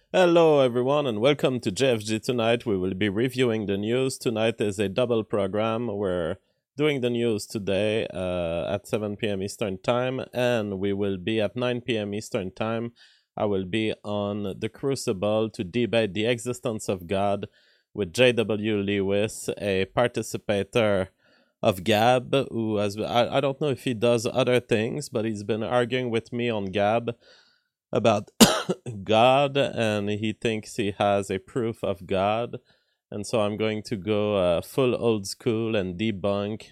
Hello, everyone, and welcome to JFG Tonight. We will be reviewing the news. Tonight is a double program. We're doing the news today at 7 p.m. Eastern Time, and we will be at 9 p.m. Eastern Time. I will be on The Crucible to debate the existence of God with J.W. Lewis, a participator of Gab, who has, I don't know if he does other things, but he's been arguing with me on Gab about God, and he thinks he has a proof of God. And so I'm going to go full old school and debunk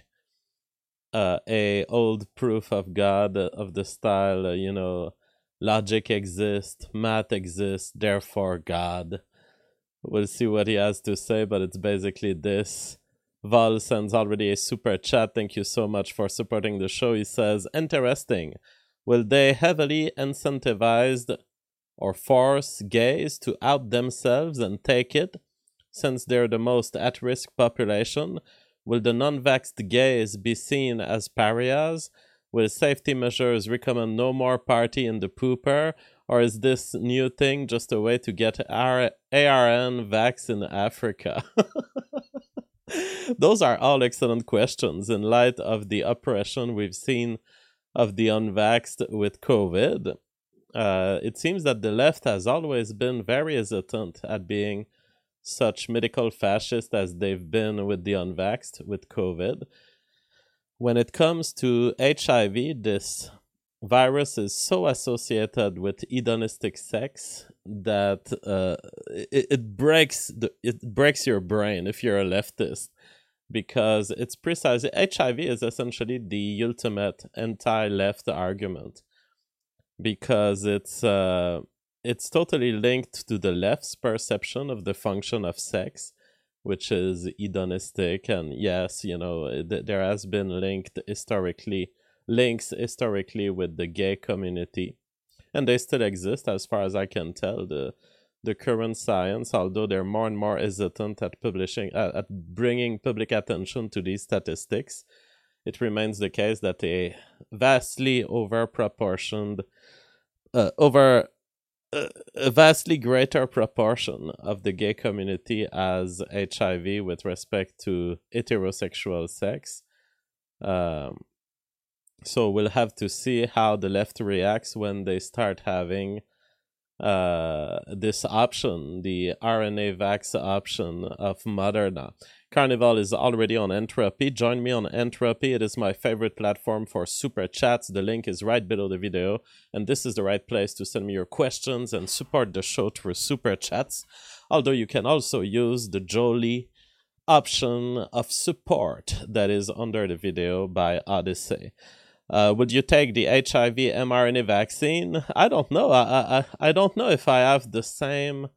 a old proof of God of the style, logic exists, math exists, therefore God. We'll see what he has to say, but it's basically this. Val sends already a super chat. Thank you so much for supporting the show. He says, interesting. Will they heavily incentivized or force gays to out themselves and take it, since they're the most at-risk population? Will the non-vaxxed gays be seen as pariahs? Will safety measures recommend no more party in the pooper? Or is this new thing just a way to get ARN vax in Africa? Those are all excellent questions in light of the oppression we've seen of the unvaxxed with COVID. It seems that the left has always been very hesitant at being such medical fascist as they've been with the unvaxxed with COVID. When it comes to HIV, this virus is so associated with hedonistic sex that it breaks your brain if you're a leftist, because it's precisely HIV is essentially the ultimate anti-left argument, because it's totally linked to the left's perception of the function of sex, which is hedonistic. And yes, there has been links historically with the gay community, and they still exist as far as I can tell. The current science, although they're more and more hesitant at bringing public attention to these statistics, it remains the case that a vastly a vastly greater proportion of the gay community has HIV with respect to heterosexual sex. So we'll have to see how the left reacts when they start having this option, the RNA vax option of Moderna. Carnival is already on Entropy. Join me on Entropy. It is my favorite platform for super chats. The link is right below the video, and this is the right place to send me your questions and support the show through super chats. Although you can also use the Jolie option of support that is under the video by Odyssey. Would you take the HIV mRNA vaccine? I don't know. I don't know if I have the same.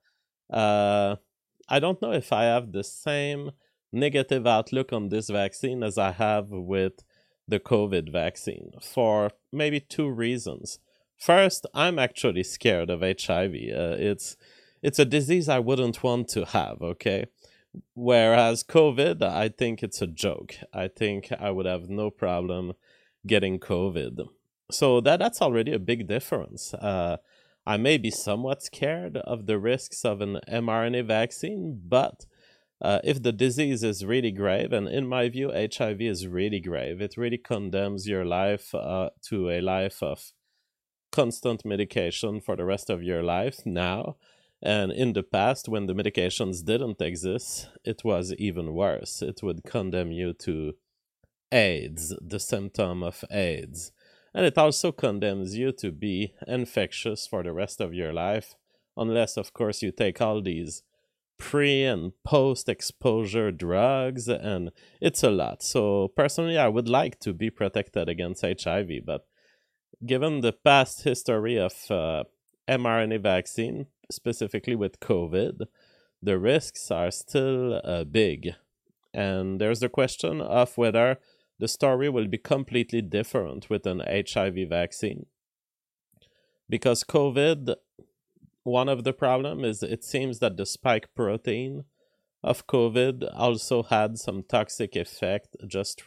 I don't know if I have the same negative outlook on this vaccine as I have with the COVID vaccine, for maybe two reasons. First, I'm actually scared of HIV. It's a disease I wouldn't want to have. Okay. Whereas COVID, I think it's a joke. I think I would have no problem getting COVID. So that's already a big difference. I may be somewhat scared of the risks of an mRNA vaccine, but if the disease is really grave, and in my view, HIV is really grave, it really condemns your life to a life of constant medication for the rest of your life now. And in the past, when the medications didn't exist, it was even worse. It would condemn you to AIDS, the symptom of AIDS. And it also condemns you to be infectious for the rest of your life, unless, of course, you take all these pre and post exposure drugs, and it's a lot. So, personally, I would like to be protected against HIV, but given the past history of mRNA vaccine, specifically with COVID, the risks are still big. And there's the question of whether the story will be completely different with an HIV vaccine. Because COVID, one of the problems is it seems that the spike protein of COVID also had some toxic effect just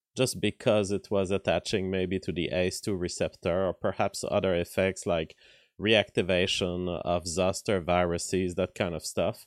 because it was attaching maybe to the ACE2 receptor, or perhaps other effects like reactivation of zoster viruses, that kind of stuff.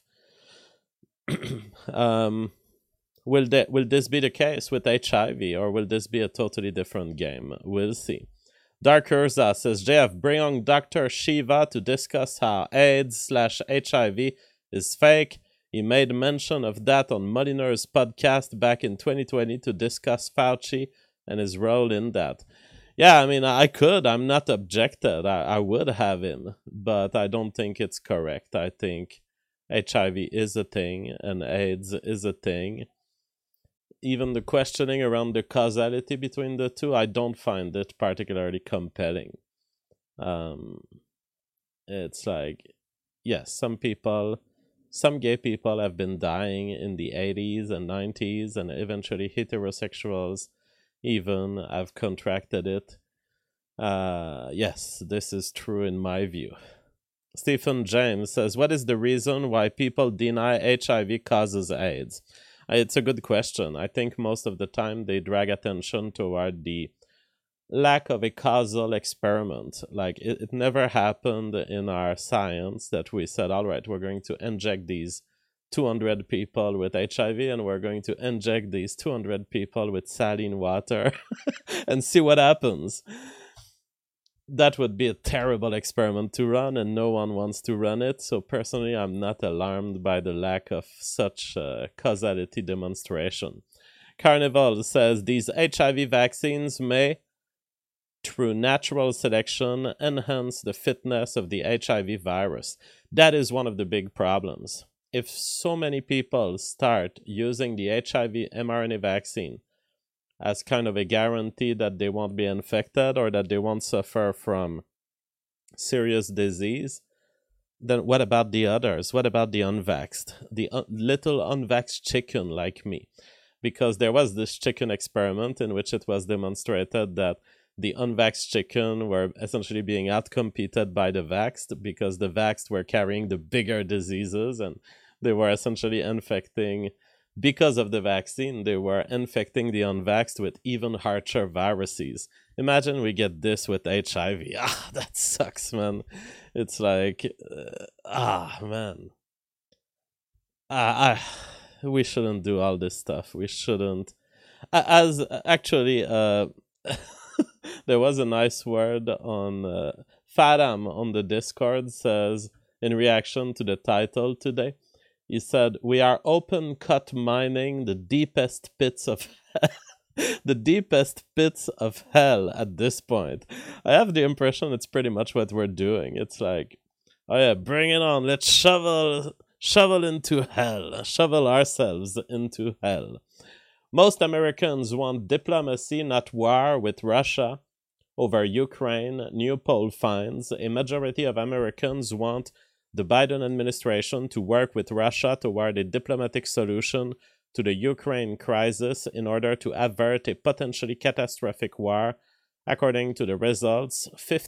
Will this be the case with HIV, or will this be a totally different game? We'll see. Dark Urza says, JF, bring on Dr. Shiva to discuss how AIDS/HIV is fake. He made mention of that on Moliner's podcast back in 2020 to discuss Fauci and his role in that. Yeah, I mean, I could. I'm not objected. I would have him, but I don't think it's correct. I think HIV is a thing and AIDS is a thing. Even the questioning around the causality between the two, I don't find it particularly compelling. It's like, yes, some gay people have been dying in the 80s and 90s, and eventually heterosexuals even have contracted it. Yes, this is true in my view. Stephen James says, what is the reason why people deny HIV causes AIDS? It's a good question. I think most of the time they drag attention toward the lack of a causal experiment. Like, it never happened in our science that we said, all right, we're going to inject these 200 people with HIV and we're going to inject these 200 people with saline water and see what happens. That would be a terrible experiment to run, and no one wants to run it. So personally, I'm not alarmed by the lack of such causality demonstration. Carnival says these HIV vaccines may, through natural selection, enhance the fitness of the HIV virus. That is one of the big problems. If so many people start using the HIV mRNA vaccine as kind of a guarantee that they won't be infected or that they won't suffer from serious disease, then what about the others? What about the unvaxxed? The little unvaxxed chicken like me? Because there was this chicken experiment in which it was demonstrated that the unvaxxed chicken were essentially being outcompeted by the vaxxed because the vaxxed were carrying the bigger diseases and they were essentially infecting. Because of the vaccine, they were infecting the unvaxxed with even harsher viruses. Imagine we get this with HIV. That sucks, man. It's like, man. We shouldn't do all this stuff. We shouldn't. As actually, there was a nice word on Faram on the Discord says, in reaction to the title today, he said, we are open cut mining the deepest pits of the deepest pits of hell at this point. I have the impression it's pretty much what we're doing. It's like, oh yeah, bring it on. Let's shovel into hell. Shovel ourselves into hell. Most Americans want diplomacy, not war, with Russia over Ukraine. New poll finds a majority of Americans want the Biden administration to work with Russia toward a diplomatic solution to the Ukraine crisis in order to avert a potentially catastrophic war. According to the results,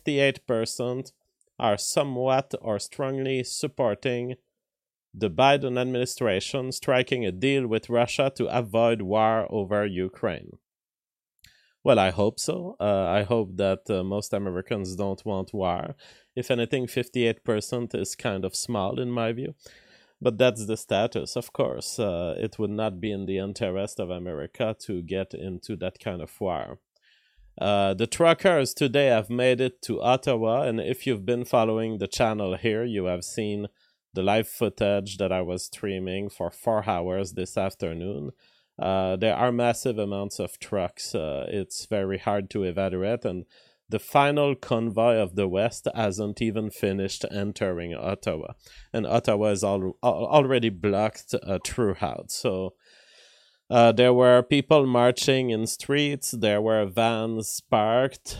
58% are somewhat or strongly supporting the Biden administration striking a deal with Russia to avoid war over Ukraine. Well, I hope so. I hope that most Americans don't want war. If anything, 58% is kind of small in my view. But that's the status. Of course, it would not be in the interest of America to get into that kind of war. The truckers today have made it to Ottawa, and if you've been following the channel here, you have seen the live footage that I was streaming for 4 hours this afternoon. There are massive amounts of trucks. It's very hard to evaluate, and the final convoy of the West hasn't even finished entering Ottawa, and Ottawa is already blocked throughout. So there were people marching in streets. There were vans parked.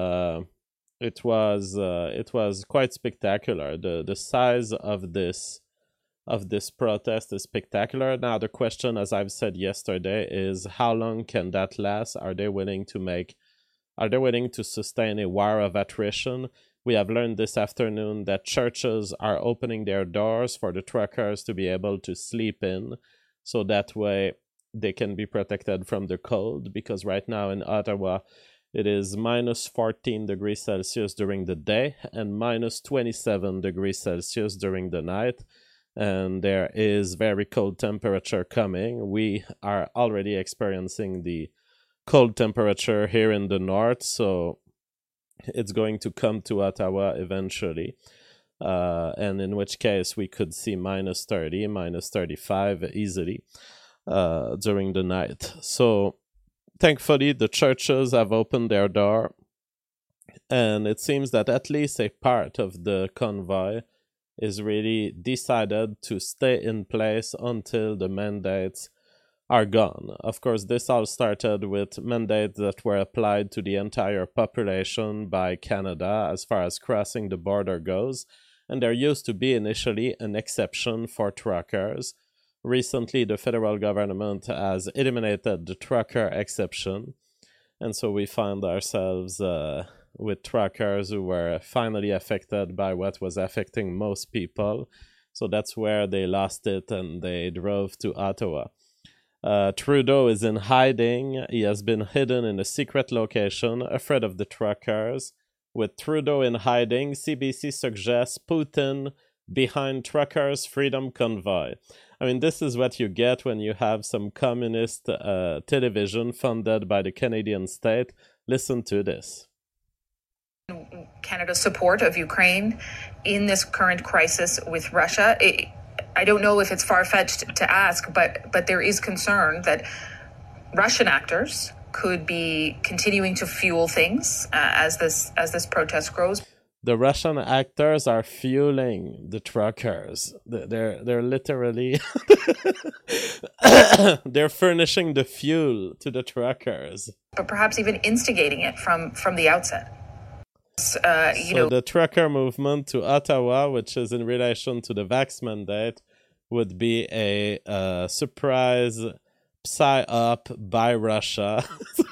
It was quite spectacular. The size of this protest is spectacular. Now the question, as I've said yesterday, is how long can that last? Are they willing to sustain a war of attrition? We have learned this afternoon that churches are opening their doors for the truckers to be able to sleep in, so that way they can be protected from the cold, because right now in Ottawa It is minus 14 degrees Celsius during the day and minus 27 degrees Celsius during the night. And there is very cold temperature coming. We are already experiencing the cold temperature here in the north, so it's going to come to Ottawa eventually. And in which case we could see minus 30, minus 35 easily during the night. So thankfully, the churches have opened their door, and it seems that at least a part of the convoy is really decided to stay in place until the mandates are gone. Of course, this all started with mandates that were applied to the entire population by Canada as far as crossing the border goes, and there used to be initially an exception for truckers. Recently, the federal government has eliminated the trucker exception, and so we found ourselves with truckers who were finally affected by what was affecting most people. So that's where they lost it and they drove to Ottawa. Trudeau is in hiding. He has been hidden in a secret location, afraid of the truckers. With Trudeau in hiding, CBC suggests Putin behind truckers' freedom convoy. I mean, this is what you get when you have some communist television funded by the Canadian state. Listen to this. Canada's support of Ukraine in this current crisis with Russia. I don't know if it's far-fetched to ask, but there is concern that Russian actors could be continuing to fuel things as this protest grows. The Russian actors are fueling the truckers. They're literally they're furnishing the fuel to the truckers, but perhaps even instigating it from the outset. The trucker movement to Ottawa, which is in relation to the Vax mandate, would be a surprise psy-op by Russia.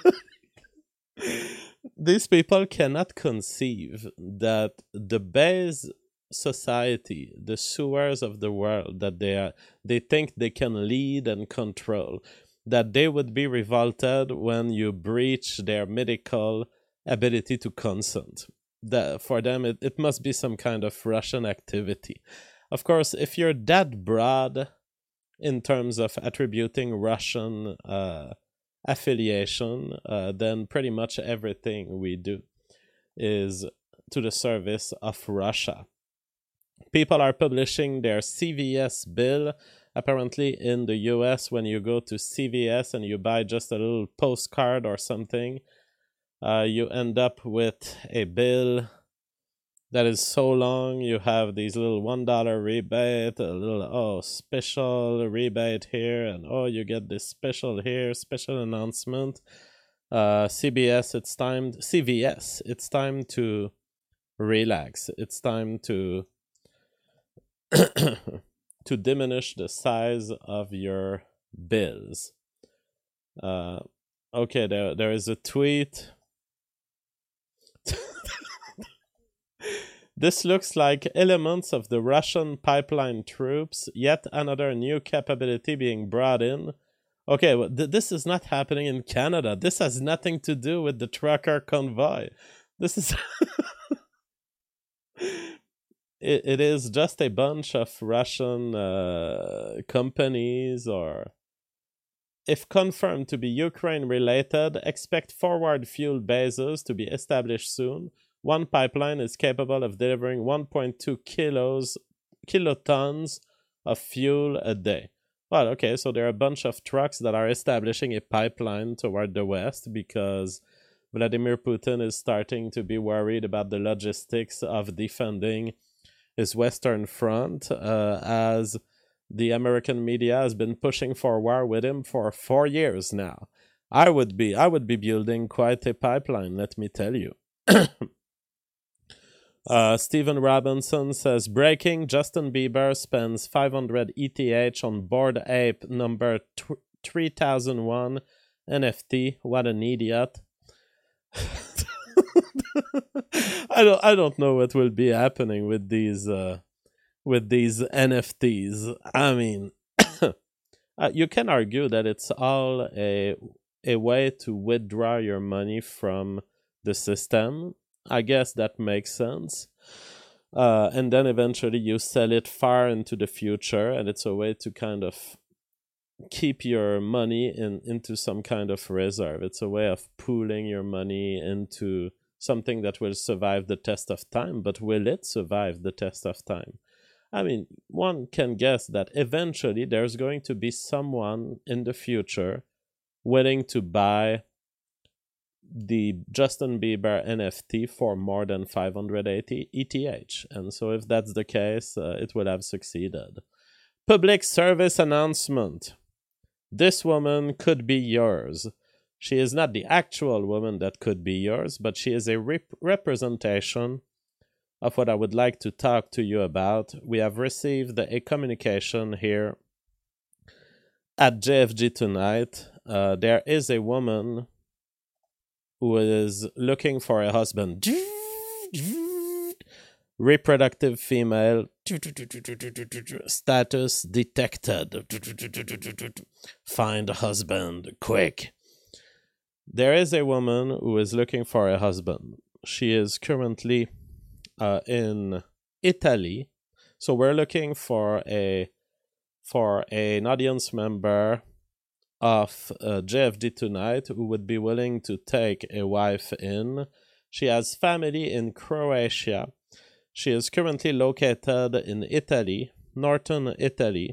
These people cannot conceive that the base society, the sewers of the world that they think they can lead and control, that they would be revolted when you breach their medical ability to consent. That for them, it must be some kind of Russian activity. Of course, if you're that broad in terms of attributing Russian affiliation, then pretty much everything we do is to the service of Russia. People are publishing their CVS bill. Apparently in the US, when you go to CVS and you buy just a little postcard or something, you end up with a bill that is so long. You have these little $1 rebate, a little special rebate here, and you get this special here, special announcement. CVS, it's time to relax. It's time to to diminish the size of your bills. Okay, there is a tweet. This looks like elements of the Russian pipeline troops, yet another new capability being brought in. Okay, well, this is not happening in Canada. This has nothing to do with the trucker convoy. This is... it is just a bunch of Russian companies, or... If confirmed to be Ukraine-related, expect forward fuel bases to be established soon. One pipeline is capable of delivering 1.2 kilotons of fuel a day. Well, okay, so there are a bunch of trucks that are establishing a pipeline toward the west because Vladimir Putin is starting to be worried about the logistics of defending his western front, as the American media has been pushing for war with him for 4 years now. I would be building quite a pipeline, let me tell you. Stephen Robinson says, breaking, Justin Bieber spends 500 ETH on Bored Ape number 3001 NFT. What an idiot. I don't know what will be happening with these NFTs. I mean, you can argue that it's all a way to withdraw your money from the system. I guess that makes sense. And then eventually you sell it far into the future, and it's a way to kind of keep your money into some kind of reserve. It's a way of pooling your money into something that will survive the test of time. But will it survive the test of time? I mean, one can guess that eventually there's going to be someone in the future willing to buy the Justin Bieber NFT for more than 580 ETH. And so if that's the case, it will have succeeded. Public service announcement. This woman could be yours. She is not the actual woman that could be yours, but she is a representation of what I would like to talk to you about. We have received a communication here at JFG tonight. There is a woman who is looking for a husband. Reproductive female. Status detected. Find a husband, quick. There is a woman who is looking for a husband. She is currently in Italy. So we're looking for an audience member of JFD tonight who would be willing to take a wife in. She has family in Croatia. She is currently located in Italy, northern Italy.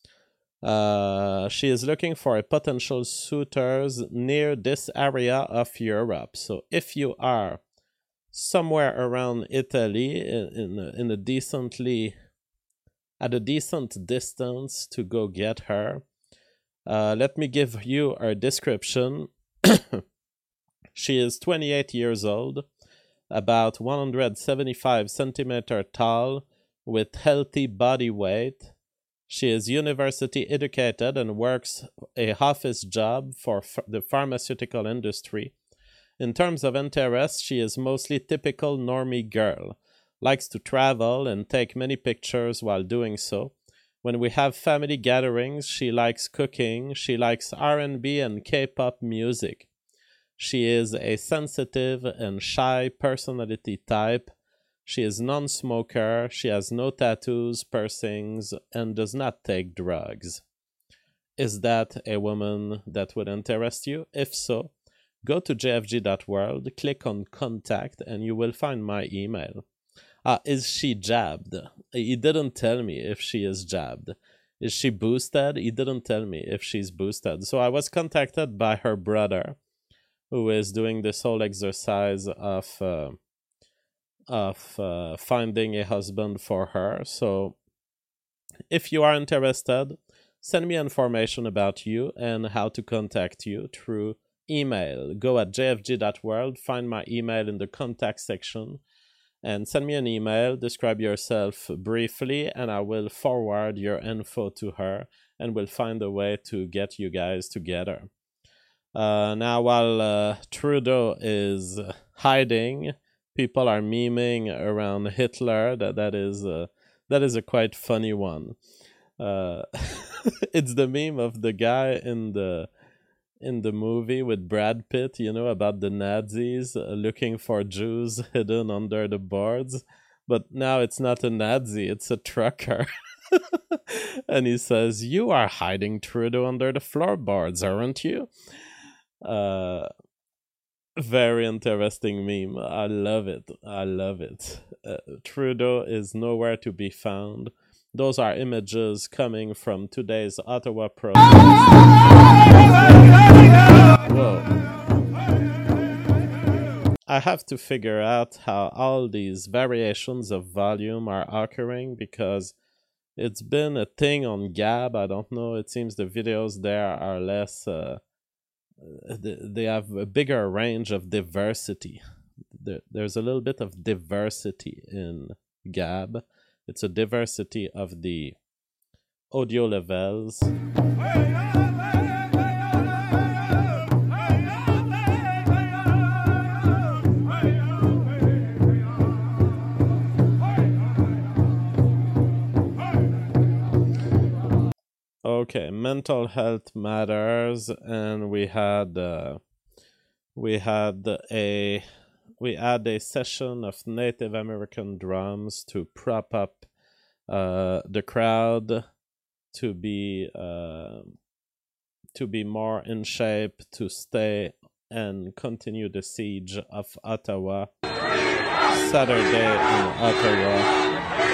She is looking for a potential suitors near this area of Europe. So if you are somewhere around Italy in a decently at a decent distance to go get her, let me give you her description. She is 28 years old, about 175 centimeters tall, with healthy body weight. She is university educated and works a office job for the pharmaceutical industry. In terms of interests, she is mostly typical normie girl, likes to travel and take many pictures while doing so. When we have family gatherings, she likes cooking. She likes R&B and K-pop music. She is a sensitive and shy personality type. She is non-smoker. She has no tattoos, piercings, and does not take drugs. Is that a woman that would interest you? If so, go to jfg.world, click on contact, and you will find my email. Is she jabbed? He didn't tell me if she is jabbed. Is she boosted? He didn't tell me if she's boosted. So I was contacted by her brother, who is doing this whole exercise of finding a husband for her. So if you are interested, send me information about you and how to contact you through email. Go at jfg.world, find my email in the contact section, and send me an email, describe yourself briefly, and I will forward your info to her, and we'll find a way to get you guys together. Now, while Trudeau is hiding, people are memeing around Hitler. That is a quite funny one. It's the meme of the guy in the movie with Brad Pitt, about the Nazis looking for Jews hidden under the boards. But now it's not a Nazi, it's a trucker. And he says, "You are hiding Trudeau under the floorboards, aren't you?" Very interesting meme. I love it. Trudeau is nowhere to be found. Those are images coming from today's Ottawa protest. Whoa. I have to figure out how all these variations of volume are occurring, because it's been a thing on Gab. I don't know. It seems the videos there are less... they have a bigger range of diversity. There's a little bit of diversity in Gab. It's a diversity of the audio levels. Okay, mental health matters, and we had a we had a session of Native American drums to prop up the crowd to be more in shape to stay and continue the siege of Ottawa Saturday in Ottawa.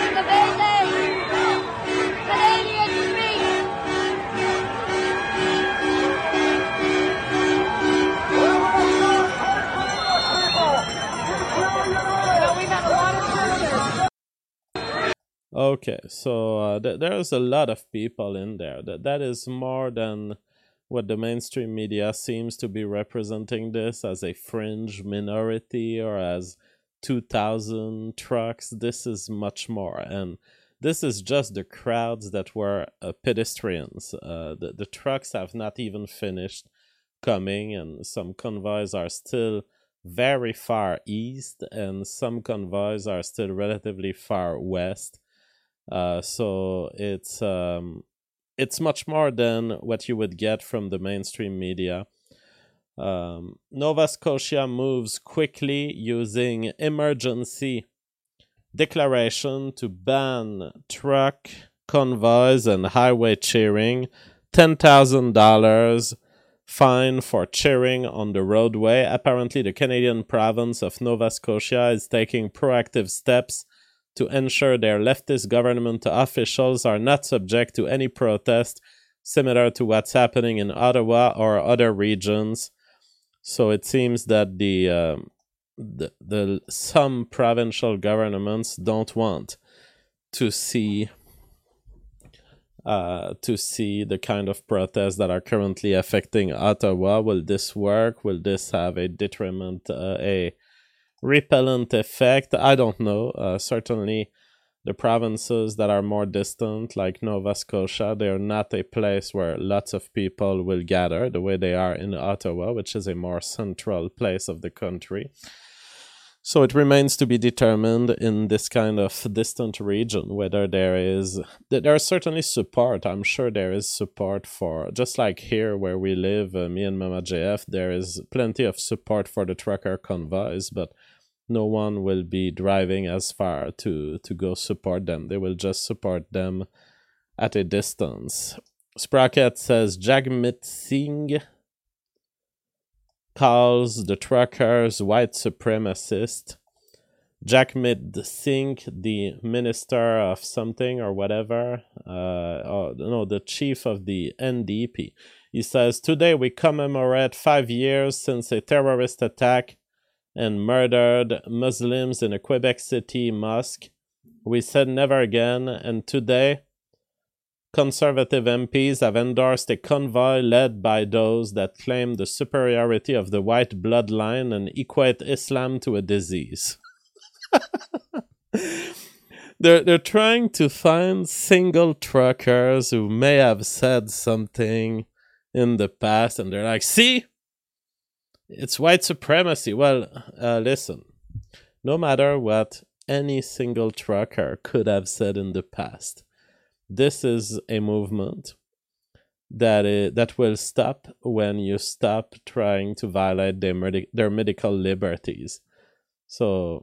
Okay, so there's a lot of people in there. That is more than what the mainstream media seems to be representing this as a fringe minority or as 2,000 trucks. This is much more, and this is just the crowds that were pedestrians. The trucks have not even finished coming, and some convoys are still very far east, and some convoys are still relatively far west. So it's much more than what you would get from the mainstream media. Nova Scotia moves quickly using emergency declaration to ban truck convoys and highway cheering, $10,000 fine for cheering on the roadway. Apparently, the Canadian province of Nova Scotia is taking proactive steps to ensure their leftist government officials are not subject to any protest similar to what's happening in Ottawa or other regions. So it seems that the some provincial governments don't want to see the kind of protests that are currently affecting Ottawa. Will this work? Will this have a detriment, a repellent effect? I don't know. Certainly the provinces that are more distant, like Nova Scotia, they are not a place where lots of people will gather the way they are in Ottawa, which is a more central place of the country. So it remains to be determined in this kind of distant region whether there is certainly support. I'm sure there is support for, just like here where we live, me and Mama JF, there is plenty of support for the trucker convoys, but no one will be driving as far to go support them. They will just support them at a distance. Sprocket says Jagmeet Singh calls the truckers white supremacist. Jagmeet Singh, the minister of something or whatever, the chief of the NDP. He says, today we commemorate 5 years since a terrorist attack and murdered Muslims in a Quebec City mosque. We said never again, and today Conservative MPs have endorsed a convoy led by those that claim the superiority of the white bloodline and equate Islam to a disease. They're trying to find single truckers who may have said something in the past, and they're like, see? It's white supremacy. Well, listen, no matter what any single trucker could have said in the past, this is a movement that will stop when you stop trying to violate their medical liberties. So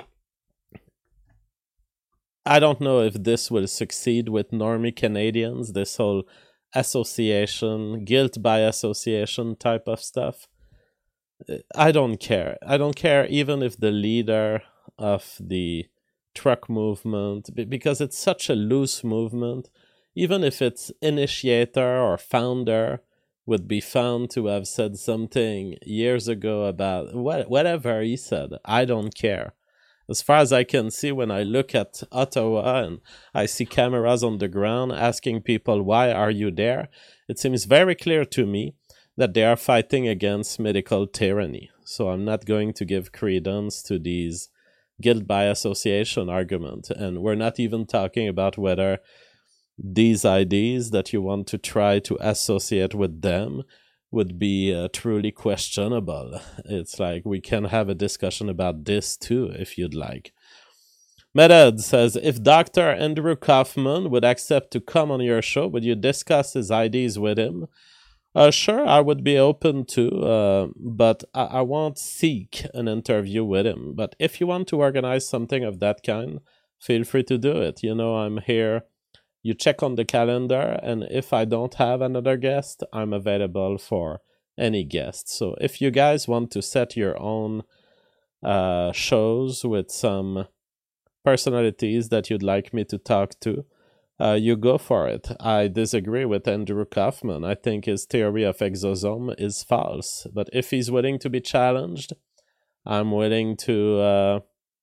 I don't know if this will succeed with normie Canadians, this whole association, guilt by association type of stuff. I don't care. I don't care even if the leader of the truck movement, because it's such a loose movement, even if its initiator or founder would be found to have said something years ago about whatever he said, I don't care. As far as I can see, when I look at Ottawa and I see cameras on the ground asking people, why are you there? It seems very clear to me that they are fighting against medical tyranny. So I'm not going to give credence to these guilt by association argument. And we're not even talking about whether these ideas that you want to try to associate with them would be truly questionable. It's like we can have a discussion about this too, if you'd like. Medad says, if Dr. Andrew Kaufman would accept to come on your show, would you discuss his ideas with him? Sure, I would be open to, but I won't seek an interview with him. But if you want to organize something of that kind, feel free to do it. You know, I'm here. You check on the calendar, and if I don't have another guest, I'm available for any guest. So if you guys want to set your own shows with some personalities that you'd like me to talk to, you go for it. I disagree with Andrew Kaufman. I think his theory of exosome is false. But if he's willing to be challenged, I'm willing to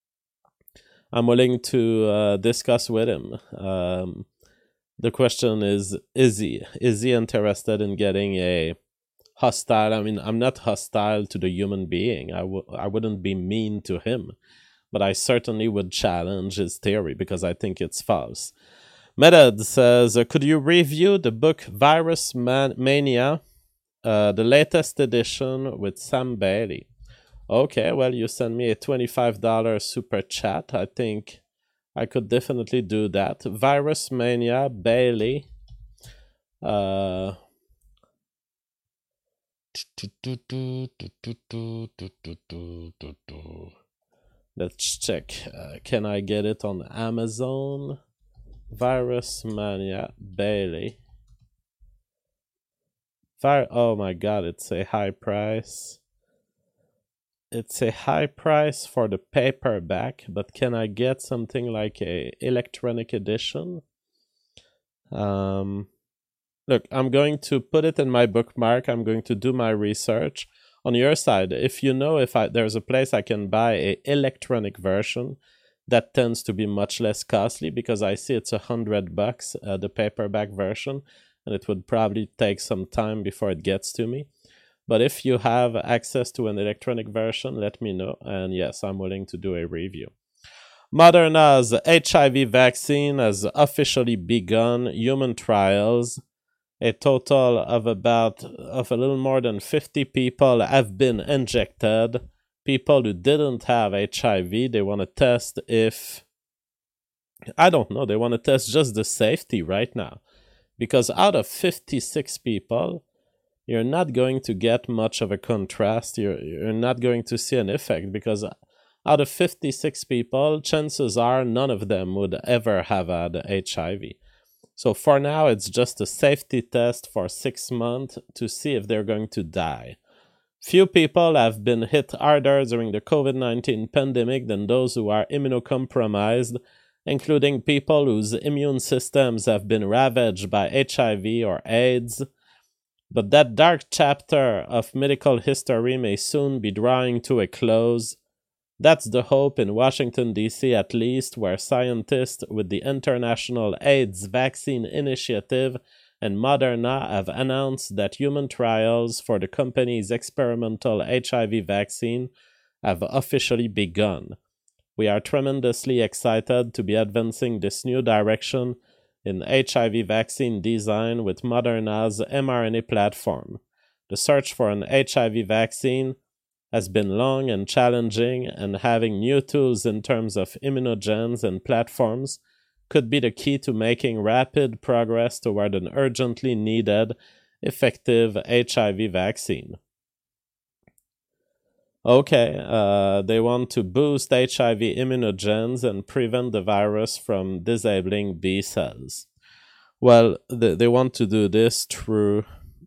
discuss with him. The question is he interested in getting a hostile? I mean, I'm not hostile to the human being. I wouldn't be mean to him, but I certainly would challenge his theory because I think it's false. Medad says, could you review the book Virus Mania, the latest edition with Sam Bailey? Okay, well, you send me a $25 super chat. I think I could definitely do that. Virus Mania, Bailey. Let's check. Can I get it on Amazon? Virus Mania, Bailey. Oh my god, it's a high price. It's a high price for the paperback, but can I get something like a electronic edition? Look, I'm going to put it in my bookmark. I'm going to do my research. On your side, if you know if there's a place I can buy a electronic version, that tends to be much less costly because I see it's $100, the paperback version, and it would probably take some time before it gets to me. But if you have access to an electronic version, let me know. And yes, I'm willing to do a review. Moderna's HIV vaccine has officially begun human trials. A total of a little more than 50 people have been injected. People who didn't have HIV, they want to test if... I don't know, they want to test just the safety right now. Because out of 56 people... you're not going to get much of a contrast. You're not going to see an effect because out of 56 people, chances are none of them would ever have had HIV. So for now, it's just a safety test for 6 months to see if they're going to die. Few people have been hit harder during the COVID-19 pandemic than those who are immunocompromised, including people whose immune systems have been ravaged by HIV or AIDS. But that dark chapter of medical history may soon be drawing to a close. That's the hope in Washington, D.C. at least, where scientists with the International AIDS Vaccine Initiative and Moderna have announced that human trials for the company's experimental HIV vaccine have officially begun. We are tremendously excited to be advancing this new direction in HIV vaccine design with Moderna's mRNA platform. The search for an HIV vaccine has been long and challenging, and having new tools in terms of immunogens and platforms could be the key to making rapid progress toward an urgently needed, effective HIV vaccine. Okay, they want to boost HIV immunogens and prevent the virus from disabling B cells. Well, they want to do this through...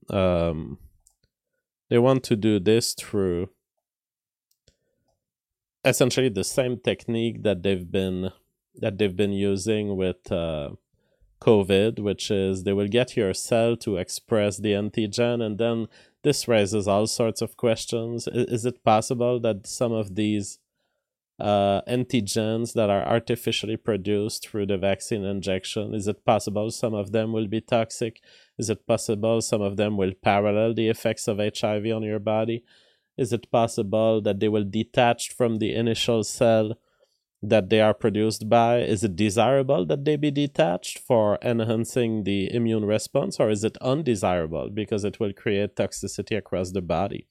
essentially the same technique that they've been using with COVID, which is they will get your cell to express the antigen, and then this raises all sorts of questions. Is it possible that some of these antigens that are artificially produced through the vaccine injection, is it possible some of them will be toxic? Is it possible some of them will parallel the effects of HIV on your body? Is it possible that they will detach from the initial cell that they are produced by? Is it desirable that they be detached for enhancing the immune response, or is it undesirable because it will create toxicity across the body?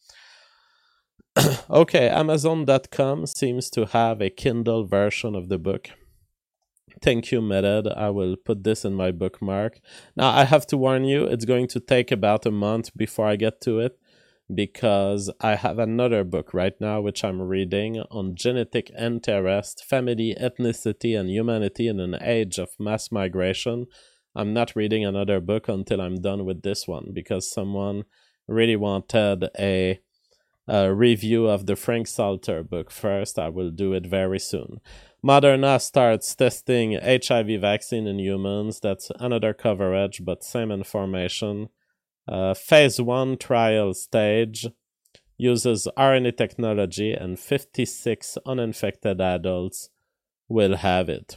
Okay, Amazon.com seems to have a Kindle version of the book. thank you method. I will put this in my bookmark. Now, I have to warn you, it's going to take about a month before I get to it, because I have another book right now which I'm reading on genetic interest, family, ethnicity, and humanity in an age of mass migration. I'm not reading another book until I'm done with this one, because someone really wanted a review of the Frank Salter book first. I will do it very soon. Moderna starts testing HIV vaccine in humans. That's another coverage, but same information. Phase 1 trial stage uses RNA technology, and 56 uninfected adults will have it.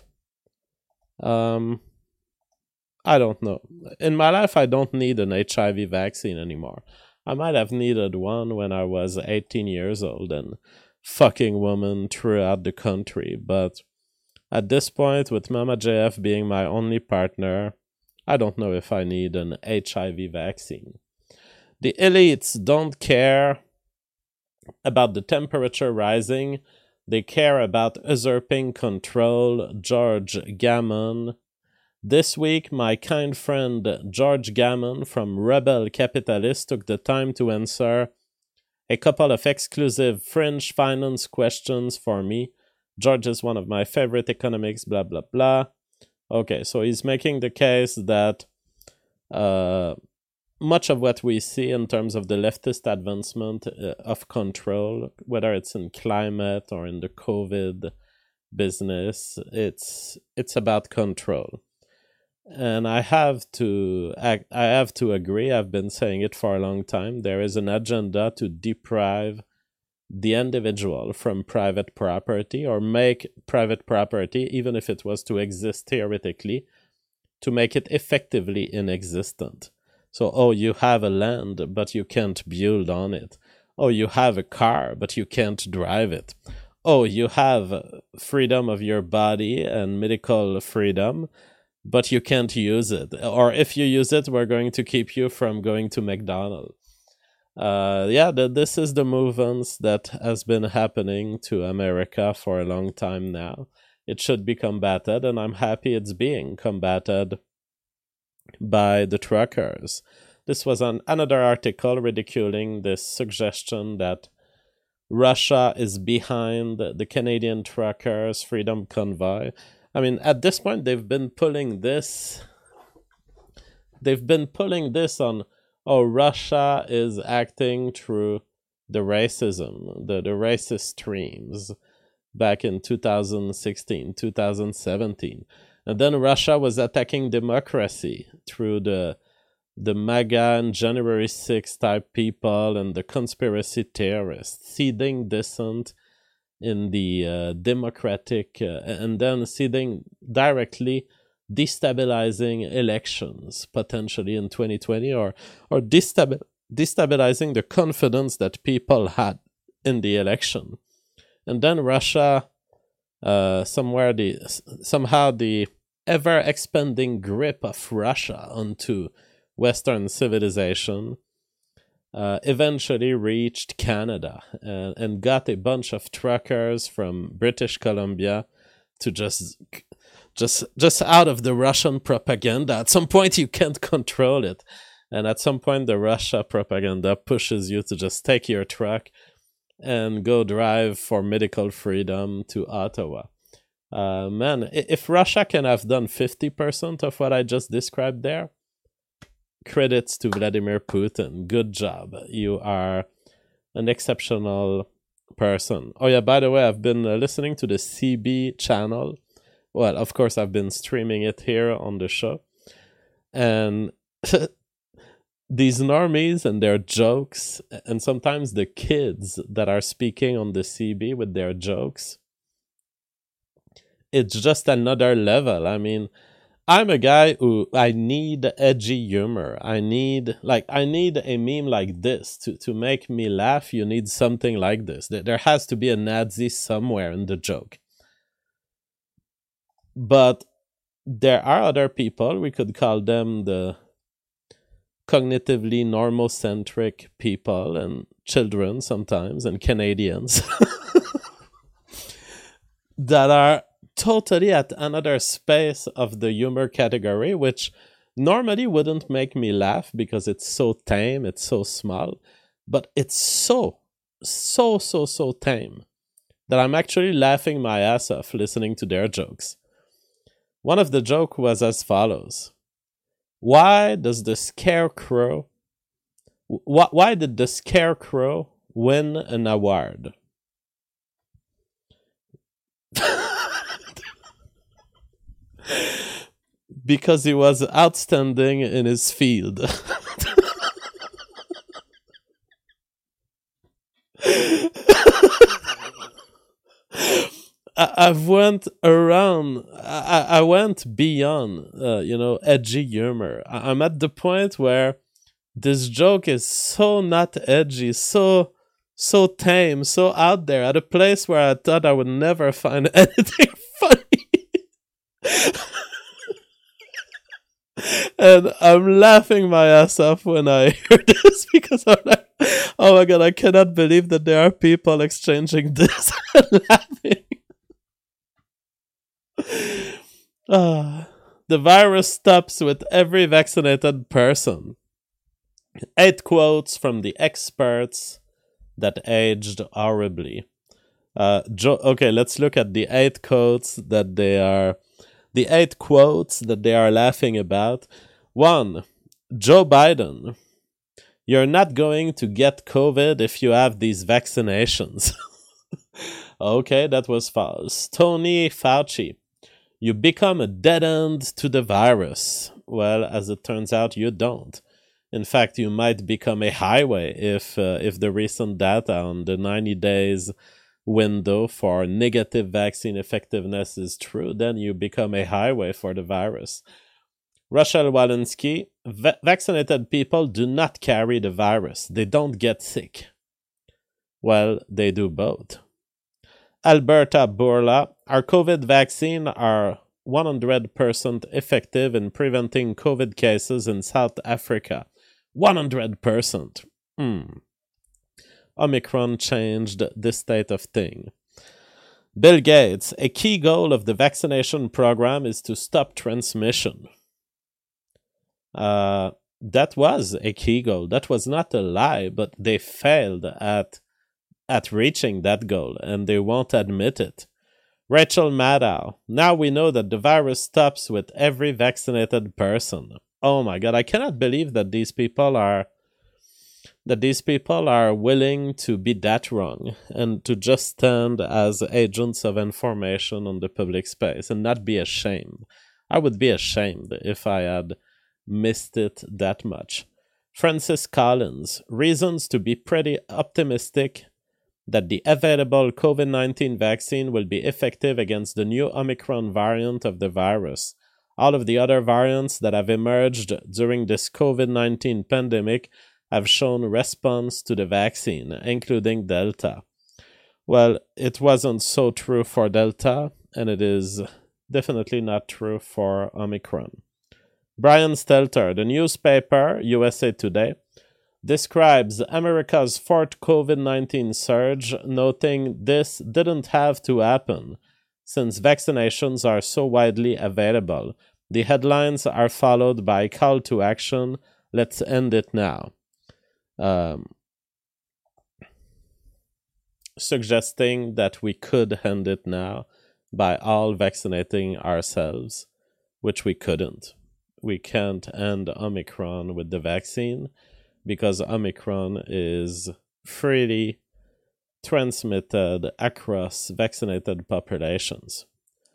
I don't know. In my life, I don't need an HIV vaccine anymore. I might have needed one when I was 18 years old and fucking women throughout the country, but at this point, with Mama JF being my only partner, I don't know if I need an HIV vaccine. The elites don't care about the temperature rising. They care about usurping control. George Gammon. This week, my kind friend George Gammon from Rebel Capitalist took the time to answer a couple of exclusive fringe finance questions for me. George is one of my favorite economics, blah, blah, blah. Okay, so he's making the case that much of what we see in terms of the leftist advancement of control, whether it's in climate or in the COVID business, it's about control. And I have to agree. I've been saying it for a long time. There is an agenda to deprive the individual from private property, or make private property, even if it was to exist theoretically, to make it effectively inexistent. So, you have a land, but you can't build on it. You have a car, but you can't drive it. You have freedom of your body and medical freedom, but you can't use it. Or if you use it, we're going to keep you from going to McDonald's. This is the movements that has been happening to America for a long time now. It should be combated, and I'm happy it's being combated by the truckers. This was another article ridiculing this suggestion that Russia is behind the Canadian truckers' freedom convoy. I mean, at this point, they've been pulling this on, Russia is acting through the racism, the racist streams back in 2016, 2017. And then Russia was attacking democracy through the MAGA and January 6th type people and the conspiracy theorists, seeding dissent in the democratic, and then seeding directly destabilizing elections potentially in 2020, or destabilizing the confidence that people had in the election. And then Russia, somehow the ever expanding grip of Russia onto Western civilization eventually reached Canada and got a bunch of truckers from British Columbia to just out of the Russian propaganda. At some point, you can't control it. And at some point, the Russia propaganda pushes you to just take your truck and go drive for medical freedom to Ottawa. Man, if Russia can have done 50% of what I just described there, credits to Vladimir Putin. Good job. You are an exceptional person. Oh yeah, by the way, I've been listening to the CB channel. Well, of course, I've been streaming it here on the show. And these normies and their jokes, and sometimes the kids that are speaking on the CB with their jokes, it's just another level. I mean, I'm a guy who I need edgy humor. I need a meme like this to make me laugh. You need something like this. There has to be a Nazi somewhere in the joke. But there are other people, we could call them the cognitively normocentric people, and children sometimes, and Canadians that are totally at another space of the humor category, which normally wouldn't make me laugh because it's so tame, it's so small, but it's so tame that I'm actually laughing my ass off listening to their jokes. One of the jokes was as follows. Why did the Scarecrow win an award? Because he was outstanding in his field. I've went around. I went beyond, edgy humor. I'm at the point where this joke is so not edgy, so tame, so out there, at a place where I thought I would never find anything funny. And I'm laughing my ass off when I hear this because I'm like, oh my god, I cannot believe that there are people exchanging this and laughing. The virus stops with every vaccinated person. 8 quotes from the experts that aged horribly. Okay, let's look at the 8 quotes that they are laughing about. 1. Joe Biden. You're not going to get COVID if you have these vaccinations. Okay, that was false. Tony Fauci. You become a dead end to the virus. Well, as it turns out, you don't. In fact, you might become a highway if the recent data on the 90 days window for negative vaccine effectiveness is true, then you become a highway for the virus. Rochelle Walensky, vaccinated people do not carry the virus. They don't get sick. Well, they do both. Alberta Bourla, our COVID vaccine are 100% effective in preventing COVID cases in South Africa. 100%. Omicron changed this state of thing. Bill Gates, a key goal of the vaccination program is to stop transmission. That was a key goal. That was not a lie, but they failed at reaching that goal, and they won't admit it. Rachel Maddow, now we know that the virus stops with every vaccinated person. Oh my god, I cannot believe that these people are willing to be that wrong and to just stand as agents of information on the public space and not be ashamed. I would be ashamed if I had missed it that much. Francis Collins, reasons to be pretty optimistic that the available COVID-19 vaccine will be effective against the new Omicron variant of the virus. All of the other variants that have emerged during this COVID-19 pandemic have shown response to the vaccine, including Delta. Well, it wasn't so true for Delta, and it is definitely not true for Omicron. Brian Stelter, the newspaper USA Today, describes America's fourth COVID-19 surge, noting this didn't have to happen since vaccinations are so widely available. The headlines are followed by call to action, let's end it now. Suggesting that we could end it now by all vaccinating ourselves, which we couldn't. We can't end Omicron with the vaccine because Omicron is freely transmitted across vaccinated populations.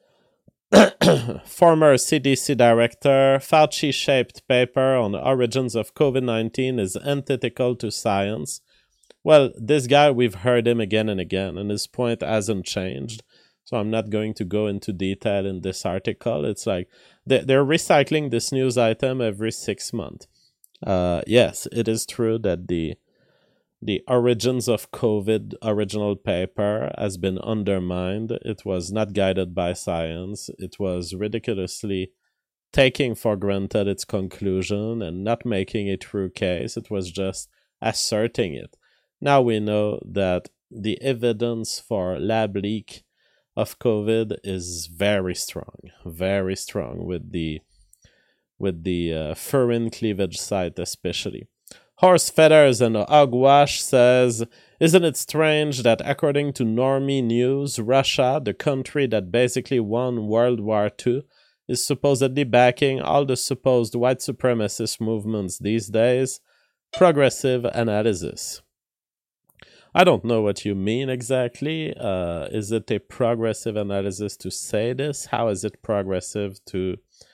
Former CDC director, Fauci-shaped paper on the origins of COVID-19 is antithetical to science. Well, this guy, we've heard him again and again, and his point hasn't changed. So I'm not going to go into detail in this article. It's like they're recycling this news item every 6 months. Yes, it is true that the origins of COVID original paper has been undermined. It was not guided by science. It was ridiculously taking for granted its conclusion and not making a true case. It was just asserting it. Now we know that the evidence for lab leak of COVID is very strong with the furin cleavage site especially. Horse Feathers and Hogwash says, isn't it strange that according to Normie News, Russia, the country that basically won World War II, is supposedly backing all the supposed white supremacist movements these days? Progressive analysis. I don't know what you mean exactly. Is it a progressive analysis to say this? How is it progressive to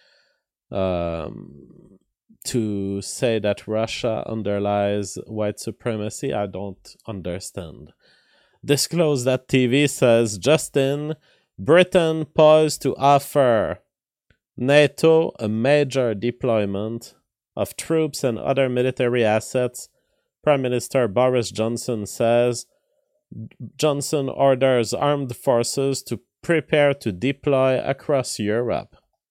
say that Russia underlies white supremacy? I don't understand. Disclose That TV says, Justin, Britain poised to offer NATO a major deployment of troops and other military assets. Prime Minister Boris Johnson says Johnson orders armed forces to prepare to deploy across Europe.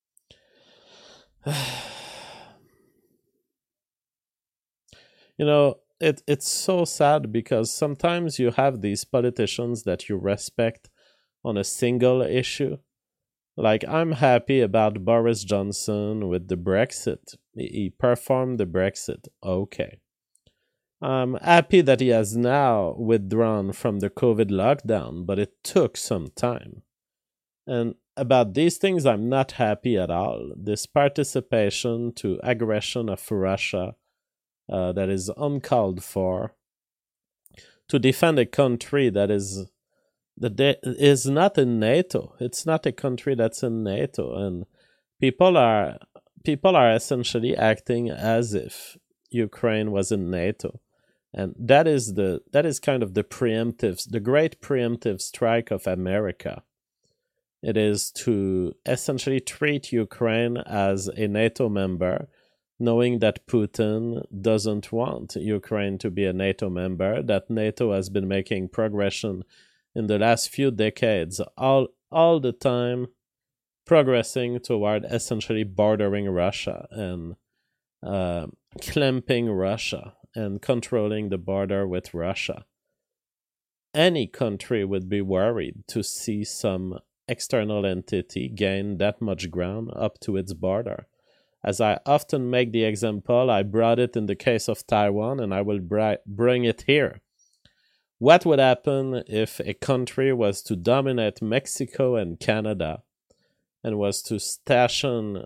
You know, it's so sad because sometimes you have these politicians that you respect on a single issue. Like, I'm happy about Boris Johnson with the Brexit. He performed the Brexit. Okay. I'm happy that he has now withdrawn from the COVID lockdown, but it took some time. And about these things, I'm not happy at all. This participation to aggression of Russia that is uncalled for, to defend a country that is not in NATO. It's not a country that's in NATO, and people are essentially acting as if Ukraine was in NATO, and that is kind of the great preemptive strike of America. It is to essentially treat Ukraine as a NATO member, knowing that Putin doesn't want Ukraine to be a NATO member, that NATO has been making progression in the last few decades, all the time progressing toward essentially bordering Russia and clamping Russia and controlling the border with Russia. Any country would be worried to see some external entity gain that much ground up to its border. As I often make the example, I brought it in the case of Taiwan, and I will bring it here. What would happen if a country was to dominate Mexico and Canada and was to station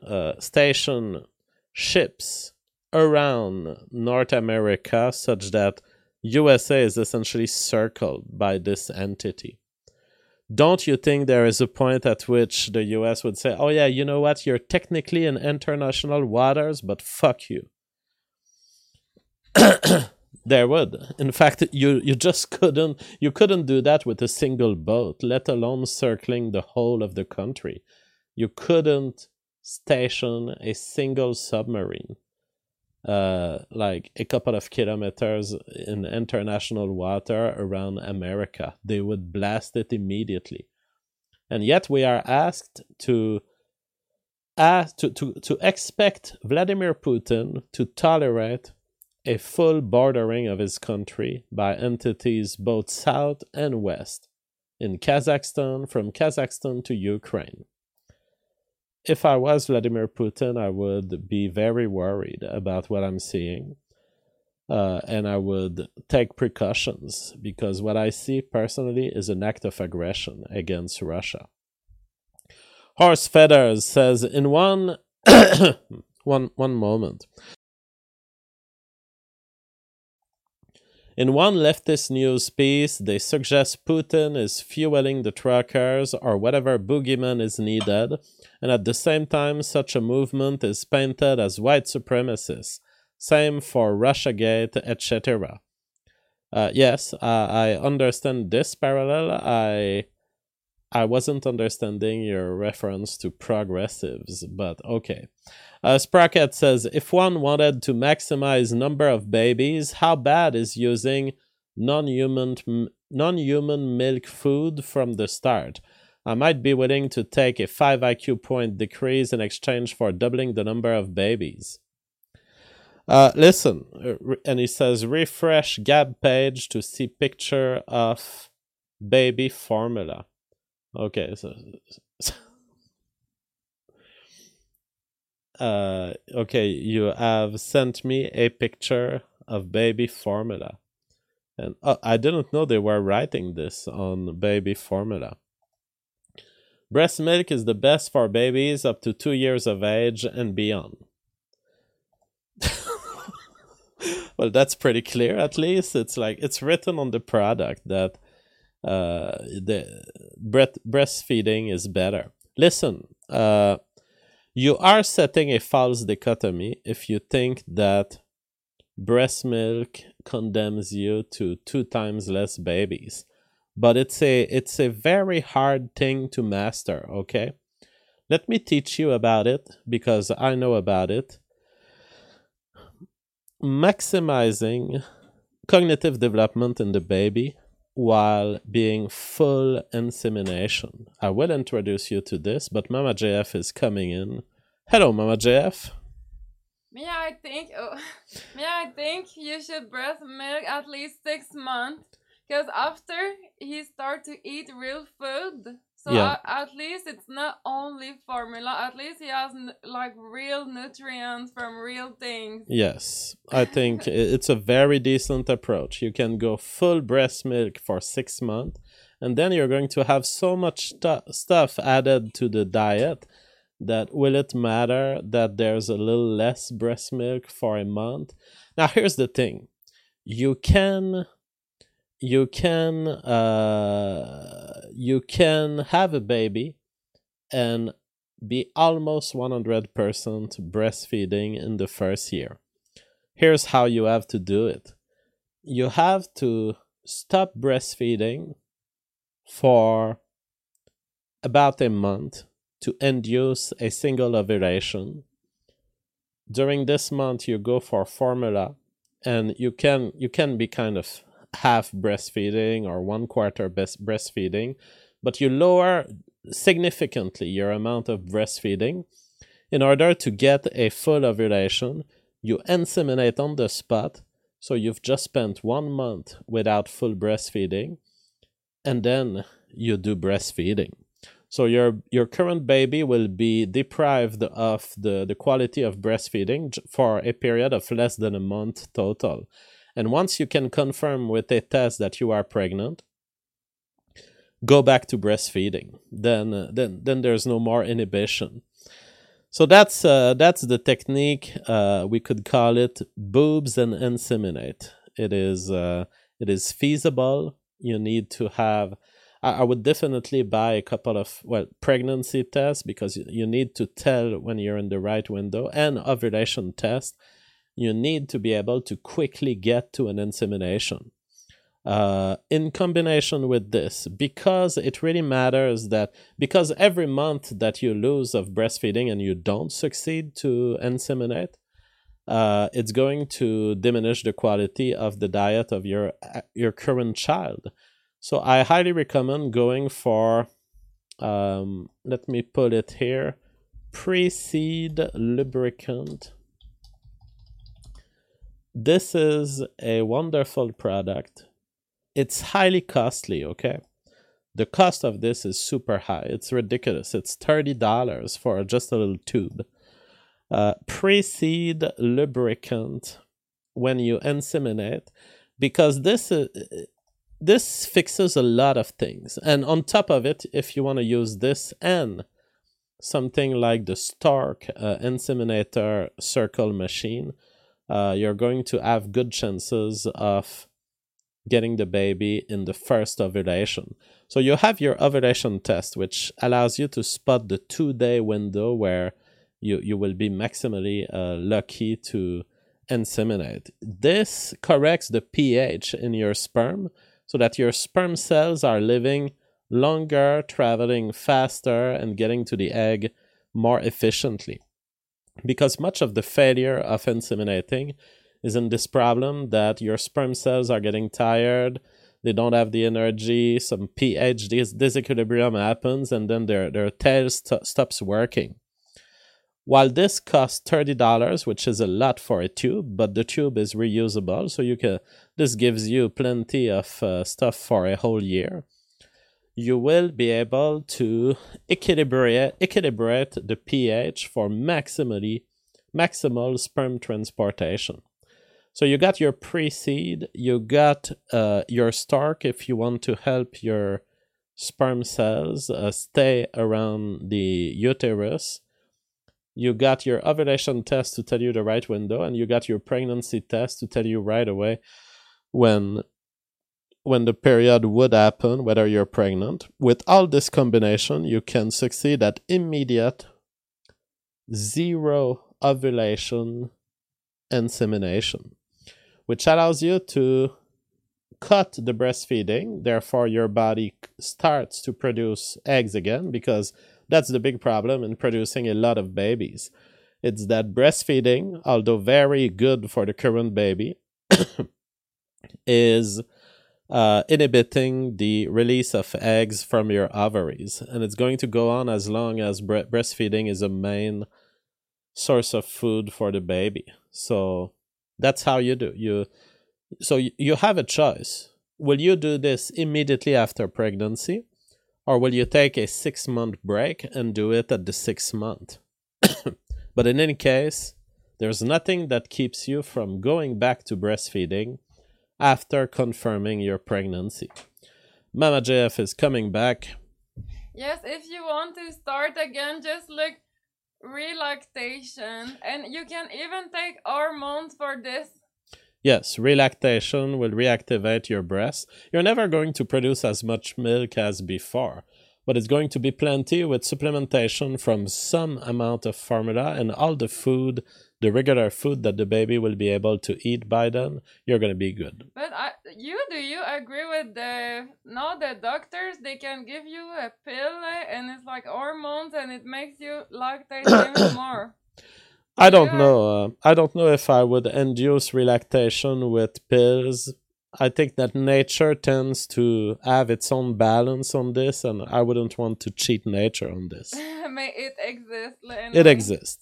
ships around North America such that USA is essentially circled by this entity? Don't you think there is a point at which the US would say, oh yeah, you know what, you're technically in international waters, but fuck you? There would. In fact, you just couldn't do that with a single boat, let alone circling the whole of the country. You couldn't station a single submarine like a couple of kilometers in international water around America. They would blast it immediately. And yet we are asked to expect Vladimir Putin to tolerate a full bordering of his country by entities both south and west, in Kazakhstan, from Kazakhstan to Ukraine. If I was Vladimir Putin, I would be very worried about what I'm seeing, and I would take precautions, because what I see personally is an act of aggression against Russia. Horse Feathers says, in one moment. In one leftist news piece, they suggest Putin is fueling the truckers or whatever boogeyman is needed, and at the same time such a movement is painted as white supremacist. Same for Russiagate, etc. Yes, I understand this parallel. I wasn't understanding your reference to progressives, but okay. Sprocket says, if one wanted to maximize number of babies, how bad is using non-human milk food from the start? I might be willing to take a 5 IQ point decrease in exchange for doubling the number of babies. Listen, and he says, refresh Gab page to see picture of baby formula. Okay, okay, you have sent me a picture of baby formula. And I didn't know they were writing this on baby formula. Breast milk is the best for babies up to 2 years of age and beyond. Well, that's pretty clear. At least it's like it's written on the product that the breastfeeding is better. Listen, you are setting a false dichotomy if you think that breast milk condemns you to 2 times less babies, but it's a very hard thing to master. Okay, let me teach you about it because I know about it. Maximizing cognitive development in the baby while being full insemination. I will introduce you to this, but Mama JF is coming in. Hello, Mama JF. I think you should breast milk at least 6 months, because after he start to eat real food, so Yeah. at least it's not only formula. At least he has like real nutrients from real things. Yes, I think it's a very decent approach. You can go full breast milk for 6 months, and then you're going to have so much stuff added to the diet that will it matter that there's a little less breast milk for a month? Now, here's the thing: you can have a baby and be almost 100% breastfeeding in the first year. Here's how you have to do it. You have to stop breastfeeding for about a month to induce a single ovulation. During this month, you go for formula, and you can be kind of half breastfeeding or 1/4 breastfeeding, but you lower significantly your amount of breastfeeding in order to get a full ovulation. You inseminate on the spot, so you've just spent 1 month without full breastfeeding, and then you do breastfeeding. So your current baby will be deprived of the quality of breastfeeding for a period of less than a month total. And once you can confirm with a test that you are pregnant, go back to breastfeeding. Then there's no more inhibition. So that's the technique. We could call it boobs and inseminate. It is feasible. You need to have. I would definitely buy a couple of pregnancy tests, because you need to tell when you're in the right window, and ovulation test. You need to be able to quickly get to an insemination. In combination with this, because it really matters because every month that you lose of breastfeeding and you don't succeed to inseminate, it's going to diminish the quality of the diet of your current child. So I highly recommend going for, let me put it here, Pre-Seed lubricant. This is a wonderful product. It's highly costly, okay? The cost of this is super high. It's ridiculous. It's $30 for just a little tube. Pre-Seed lubricant when you inseminate, because this fixes a lot of things. And on top of it, if you want to use this and something like the Stark inseminator circle machine, you're going to have good chances of getting the baby in the first ovulation. So you have your ovulation test, which allows you to spot the 2-day window where you will be maximally lucky to inseminate. This corrects the pH in your sperm so that your sperm cells are living longer, traveling faster, and getting to the egg more efficiently. Because much of the failure of inseminating is in this problem that your sperm cells are getting tired, they don't have the energy, some pH disequilibrium happens, and then their tail stops working. While this costs $30, which is a lot for a tube, but the tube is reusable, so this gives you plenty of stuff for a whole year. you will be able to equilibrate the pH for maximal sperm transportation. So you got your pre-seed, you got your stark if you want to help your sperm cells stay around the uterus. You got your ovulation test to tell you the right window, and you got your pregnancy test to tell you right away when the period would happen, whether you're pregnant. With all this combination, you can succeed at immediate zero ovulation insemination, which allows you to cut the breastfeeding. Therefore, your body starts to produce eggs again, because that's the big problem in producing a lot of babies. It's that breastfeeding, although very good for the current baby, is inhibiting the release of eggs from your ovaries. And it's going to go on as long as breastfeeding is a main source of food for the baby. So that's how you do. You have a choice. Will you do this immediately after pregnancy, or will you take a 6-month break and do it at the 6th month? But in any case, there's nothing that keeps you from going back to breastfeeding after confirming your pregnancy. Mama JF is coming back. Yes, if you want to start again, just look relactation, and you can even take hormones for this. Yes, relactation will reactivate your breast. You're never going to produce as much milk as before, but it's going to be plenty with supplementation from some amount of formula and all the food, the regular food that the baby will be able to eat by then. You're going to be good. But do you agree with the doctors, they can give you a pill and it's like hormones and it makes you lactate even more? I don't know. I don't know if I would induce relactation with pills. I think that nature tends to have its own balance on this, and I wouldn't want to cheat nature on this. May it exist. Anyway. It exists.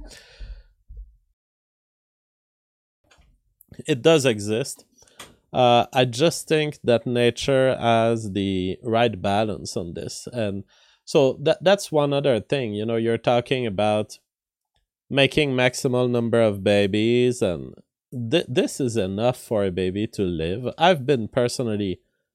It does exist. I just think that nature has the right balance on this. And so that's one other thing. You know, you're talking about making maximal number of babies, and this is enough for a baby to live. I've been personally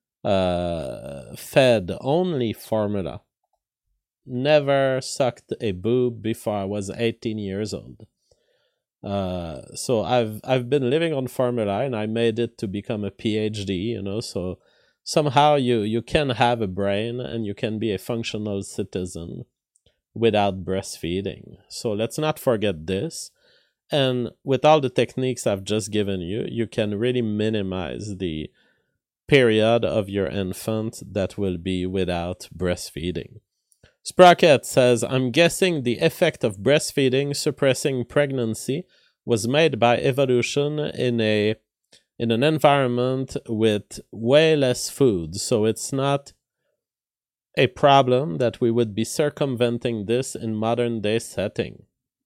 fed only formula. Never sucked a boob before I was 18 years old. So I've been living on formula, and I made it to become a PhD, you know, so somehow you can have a brain and you can be a functional citizen without breastfeeding. So let's not forget this. And with all the techniques I've just given you, you can really minimize the period of your infant that will be without breastfeeding. Sprocket says, I'm guessing the effect of breastfeeding suppressing pregnancy was made by evolution in an environment with way less food. So it's not a problem that we would be circumventing this in modern day setting.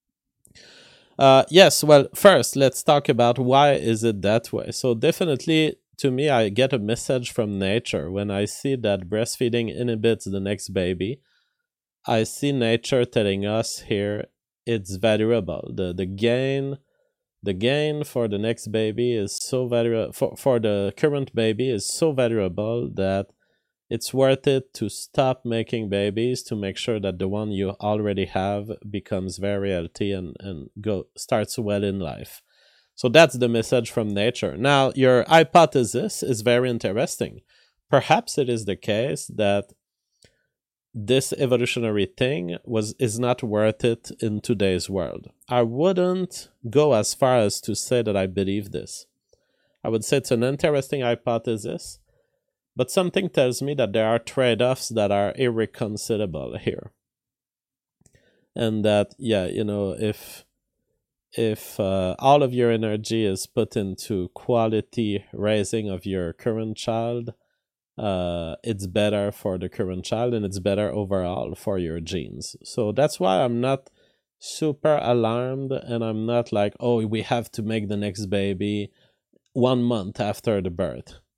Yes, well, first, let's talk about why is it that way. So definitely, to me, I get a message from nature. When I see that breastfeeding inhibits the next baby, I see nature telling us here it's valuable. The gain for the next baby is so valuable, for the current baby is so valuable that it's worth it to stop making babies to make sure that the one you already have becomes very healthy and starts well in life. So that's the message from nature. Now, your hypothesis is very interesting. Perhaps it is the case that this evolutionary thing is not worth it in today's world. I wouldn't go as far as to say that I believe this. I would say it's an interesting hypothesis, but something tells me that there are trade-offs that are irreconcilable here. And that, yeah, you know, if all of your energy is put into quality raising of your current child, it's better for the current child and it's better overall for your genes. So that's why I'm not super alarmed, and I'm not like, oh, we have to make the next baby 1 month after the birth.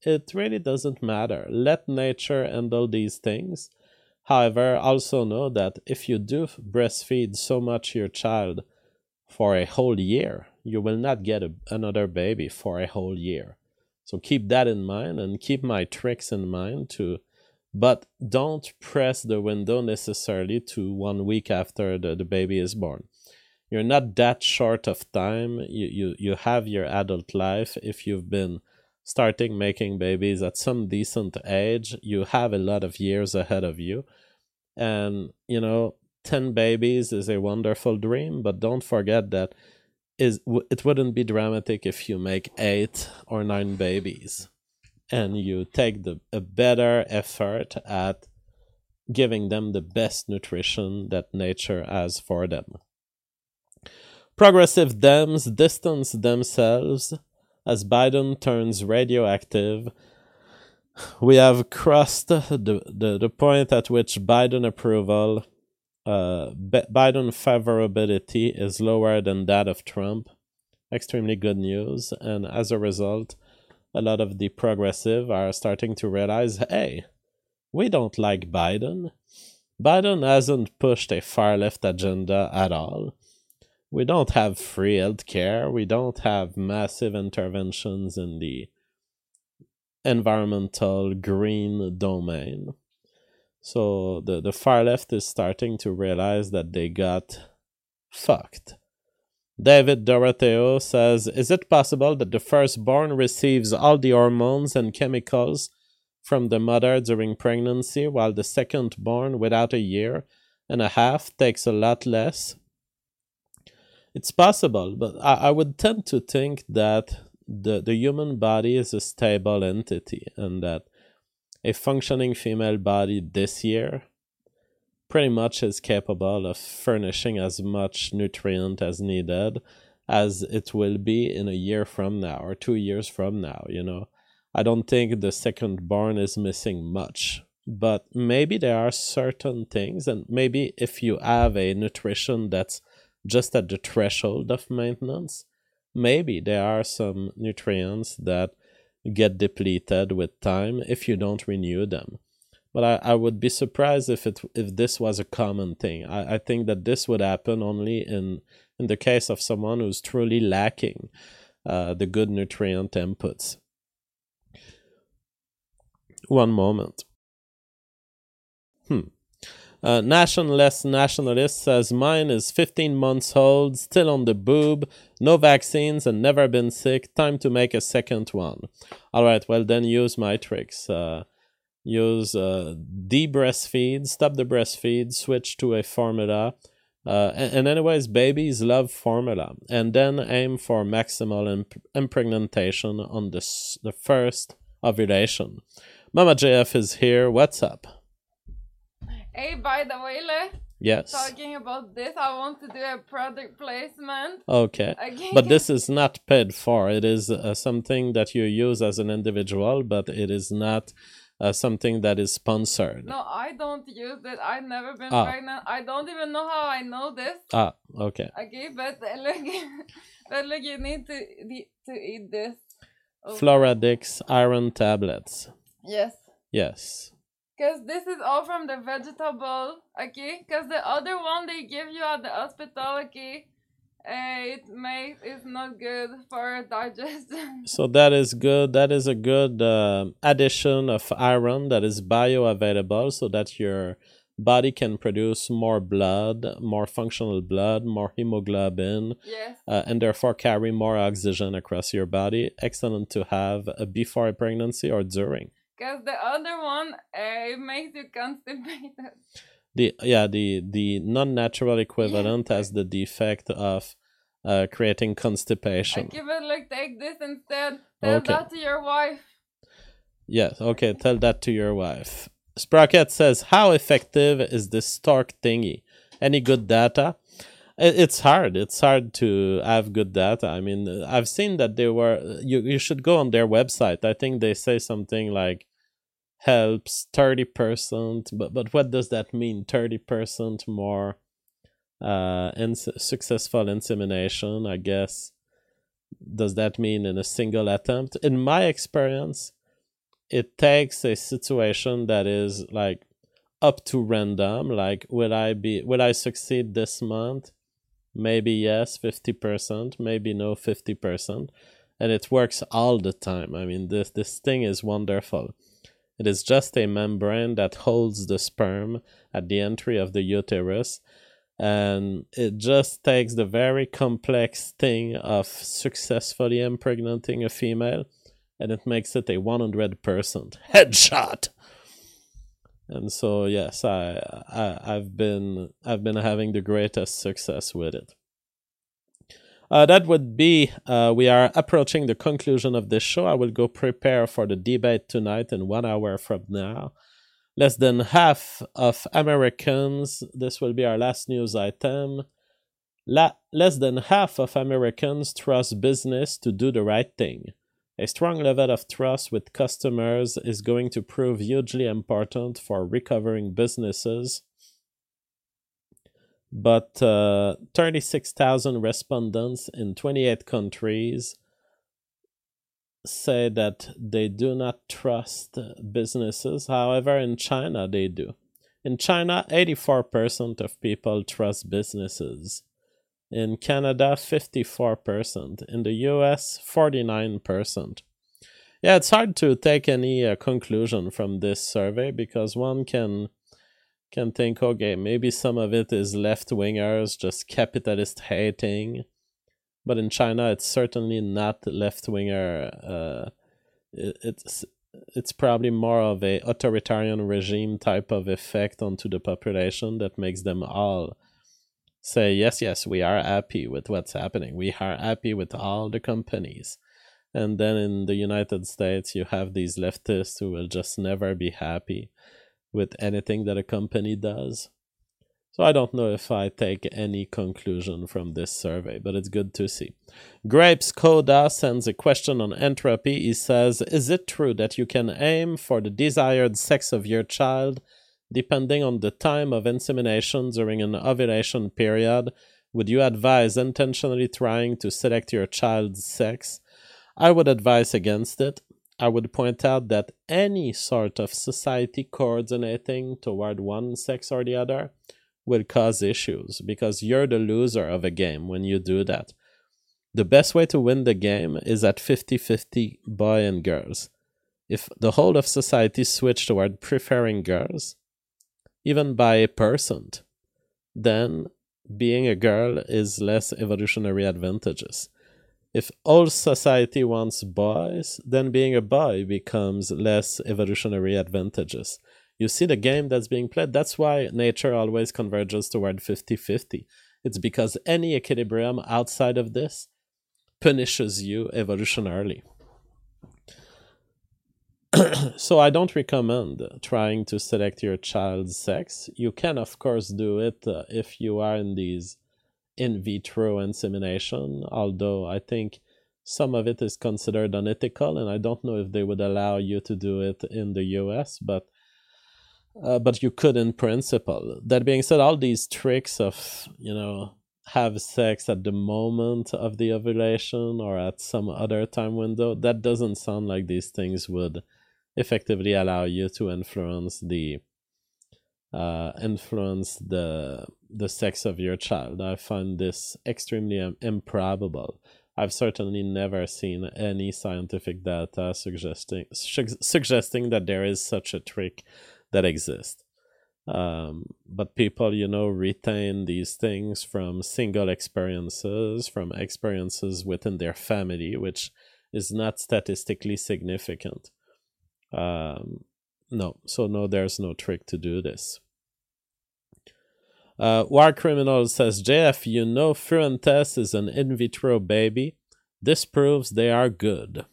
it really doesn't matter. Let nature handle these things. However, also know that if you do breastfeed so much your child for a whole year, you will not get another baby for a whole year. So keep that in mind and keep my tricks in mind too. But don't press the window necessarily to 1 week after the baby is born. You're not that short of time. You have your adult life. If you've been starting making babies at some decent age, you have a lot of years ahead of you. And, 10 babies is a wonderful dream, but don't forget that it wouldn't be dramatic if you make 8 or 9 babies and you take a better effort at giving them the best nutrition that nature has for them. Progressive Dems distance themselves as Biden turns radioactive. We have crossed the point at which Biden approval, Biden favorability is lower than that of Trump. Extremely good news. And as a result, a lot of the progressive are starting to realize, hey, we don't like Biden. Biden hasn't pushed a far-left agenda at all. We don't have free healthcare. We don't have massive interventions in the environmental green domain. So the far left is starting to realize that they got fucked. David Doroteo says, is it possible that the firstborn receives all the hormones and chemicals from the mother during pregnancy, while the second-born, without a year and a half, takes a lot less? It's possible, but I would tend to think that the human body is a stable entity and that a functioning female body this year pretty much is capable of furnishing as much nutrient as needed as it will be in a year from now or 2 years from now, I don't think the second born is missing much, but maybe there are certain things, and maybe if you have a nutrition that's just at the threshold of maintenance, maybe there are some nutrients that get depleted with time if you don't renew them. But I would be surprised if this was a common thing. I think that this would happen only in the case of someone who's truly lacking the good nutrient inputs. One moment. Nationalist says, mine is 15 months old, still on the boob, no vaccines and never been sick. Time to make a second one. All right, well then use my tricks. Use de-breastfeed, stop the breastfeed, switch to a formula. And anyways, babies love formula. And then aim for maximal impregnation on the first ovulation. Mama JF is here. What's up? Hey, by the way, yes. Talking about this, I want to do a product placement. Okay. But this is not paid for. It is something that you use as an individual, but it is not something that is sponsored. No, I don't use it. I've never been pregnant. I don't even know how I know this. Okay. Okay, but look, you need to eat this. Okay. Floradix iron tablets. Yes. Yes. Because this is all from the vegetable, okay? Because the other one they give you at the hospital, okay? It's not good for digestion. So that is good. That is a good addition of iron that is bioavailable so that your body can produce more blood, more functional blood, more hemoglobin, yes. And therefore carry more oxygen across your body. Excellent to have before a pregnancy or during. Because the other one, it makes you constipated. The non-natural equivalent has the defect of creating constipation. Okay, but take this instead. Tell that to your wife. Yes, okay, tell that to your wife. Sprocket says, how effective is this Stork thingy? Any good data? It's hard. It's hard to have good data. I mean, I've seen that they were... You should go on their website. I think they say something like helps 30%. But what does that mean? 30% more successful insemination, I guess. Does that mean in a single attempt? In my experience, it takes a situation that is like up to random, like will I succeed this month? Maybe yes, 50%, maybe no, 50%. And it works all the time. I mean, this thing is wonderful. It is just a membrane that holds the sperm at the entry of the uterus, and it just takes the very complex thing of successfully impregnating a female, and it makes it a 100% headshot. And so yes, I've been having the greatest success with it. That would be, we are approaching the conclusion of this show. I will go prepare for the debate tonight in 1 hour from now. Less than half of Americans, this will be our last news item, less than half of Americans trust business to do the right thing. A strong level of trust with customers is going to prove hugely important for recovering businesses. But 36,000 respondents in 28 countries say that they do not trust businesses. However, in China, they do. In China, 84% of people trust businesses. In Canada, 54%. In the US, 49%. Yeah, it's hard to take any conclusion from this survey because one can think, okay, maybe some of it is left-wingers just capitalist hating. But in China, it's certainly not left-winger. It's probably more of a authoritarian regime type of effect onto the population that makes them all say, yes, we are happy with what's happening. We are happy with all the companies. And then in the United States, you have these leftists who will just never be happy with anything that a company does. So I don't know if I take any conclusion from this survey, but it's good to see. Grapes Coda sends a question on entropy. He says, is it true that you can aim for the desired sex of your child depending on the time of insemination during an ovulation period? Would you advise intentionally trying to select your child's sex? I would advise against it. I would point out that any sort of society coordinating toward one sex or the other will cause issues because you're the loser of a game when you do that. The best way to win the game is at 50-50 boy and girls. If the whole of society switched toward preferring girls, even by 1%, then being a girl is less evolutionary advantageous. If all society wants boys, then being a boy becomes less evolutionary advantageous. You see the game that's being played. That's why nature always converges toward 50-50. It's because any equilibrium outside of this punishes you evolutionarily. So I don't recommend trying to select your child's sex. You can, of course, do it if you are in these in vitro insemination, although I think some of it is considered unethical, and I don't know if they would allow you to do it in the US, but you could in principle. That being said, all these tricks of, have sex at the moment of the ovulation or at some other time window, that doesn't sound like these things would effectively allow you to influence the sex of your child. I find this extremely improbable. I've certainly never seen any scientific data suggesting that there is such a trick that exists. But people, retain these things from single experiences, from experiences within their family, which is not statistically significant. No, there's no trick to do this. War Criminal says, JF, Fuentes is an in vitro baby. This proves they are good.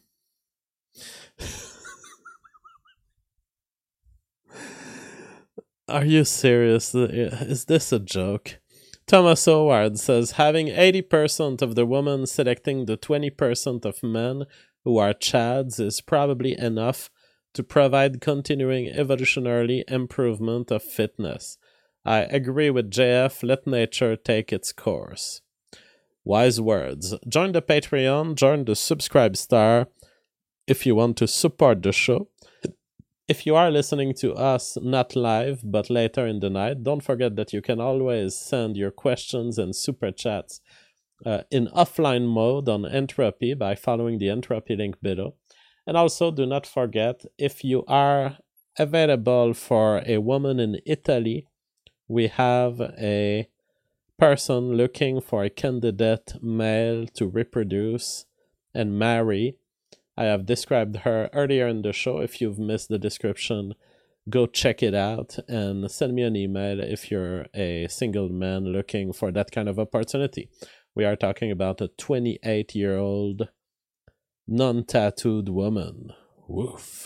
Are you serious? Is this a joke? Thomas Howard says, having 80% of the women selecting the 20% of men who are chads is probably enough to provide continuing evolutionary improvement of fitness. I agree with JF. Let nature take its course. Wise words. Join the Patreon. Join the Subscribe Star if you want to support the show. if you are listening to us not live but later in the night, don't forget that you can always send your questions and super chats in offline mode on Entropy by following the Entropy link below. And also do not forget, if you are available for a woman in Italy, we have a person looking for a candidate male to reproduce and marry. I have described her earlier in the show. If you've missed the description, go check it out and send me an email if you're a single man looking for that kind of opportunity. We are talking about a 28-year-old non-tattooed woman. Woof.